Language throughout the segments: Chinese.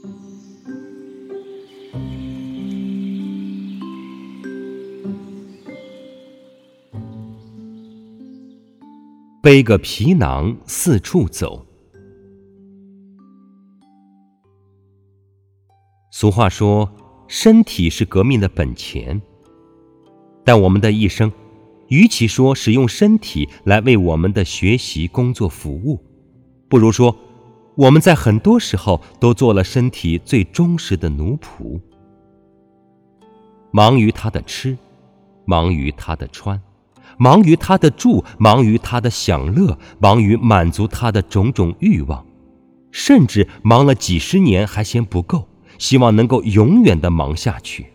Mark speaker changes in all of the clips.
Speaker 1: 背个皮囊四处走。俗话说，身体是革命的本钱，但我们的一生，与其说使用身体来为我们的学习工作服务，不如说我们在很多时候都做了身体最忠实的奴仆，忙于他的吃，忙于他的穿，忙于他的住，忙于他的享乐，忙于满足他的种种欲望，甚至忙了几十年还嫌不够，希望能够永远地忙下去。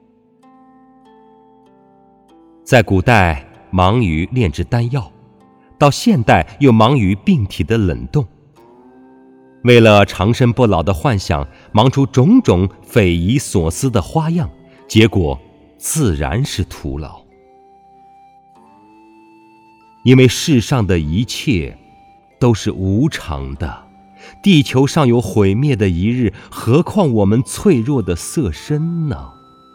Speaker 1: 在古代忙于炼制丹药，到现代又忙于病体的冷冻，为了长生不老的幻想，忙出种种匪夷所思的花样，结果自然是徒劳。因为世上的一切都是无常的，地球上有毁灭的一日，何况我们脆弱的色身呢？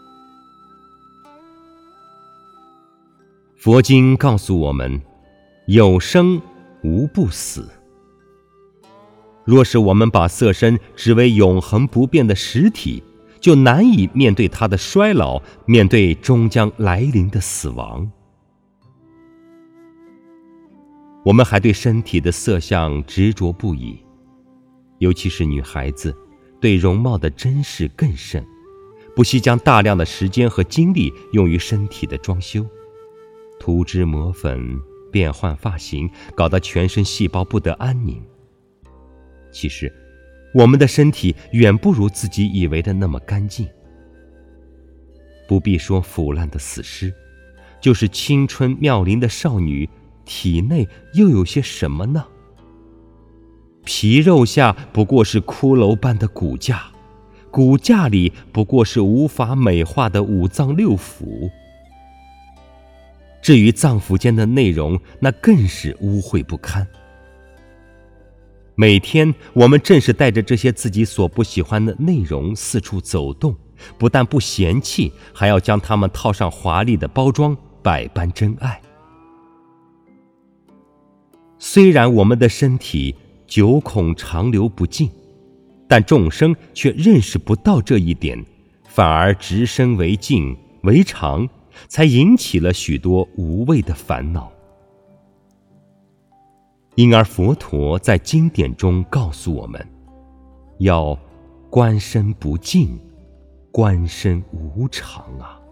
Speaker 1: 佛经告诉我们，有生无不死。若是我们把色身只为永恒不变的实体，就难以面对它的衰老，面对终将来临的死亡。我们还对身体的色相执着不已，尤其是女孩子，对容貌的珍视更甚，不惜将大量的时间和精力用于身体的装修，涂脂抹粉，变换发型，搞得全身细胞不得安宁。其实，我们的身体远不如自己以为的那么干净。不必说腐烂的死尸，就是青春妙龄的少女，体内又有些什么呢？皮肉下不过是骷髅般的骨架，骨架里不过是无法美化的五脏六腑。至于脏腑间的内容，那更是污秽不堪。每天我们正是带着这些自己所不喜欢的内容四处走动，不但不嫌弃，还要将它们套上华丽的包装，百般珍爱。虽然我们的身体久恐长流不尽，但众生却认识不到这一点，反而执身为境为常，才引起了许多无谓的烦恼。因而佛陀在经典中告诉我们，要观身不净，观身无常啊。